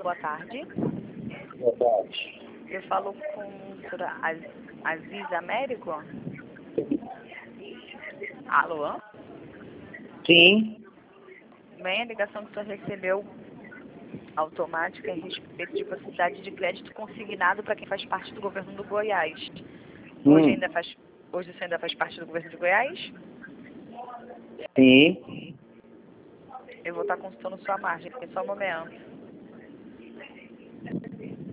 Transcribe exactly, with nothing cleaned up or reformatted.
boa tarde. Boa tarde. Eu falo com a doutora Az- Aziz Américo. Alô? Sim. Bem, a ligação que o senhor recebeu automática em respeito de possibilidade de crédito consignado para quem faz parte do governo do Goiás. Hoje Hum. ainda faz, hoje você ainda faz parte do governo de Goiás? Sim. Eu vou estar consultando sua margem, aqui só um momento.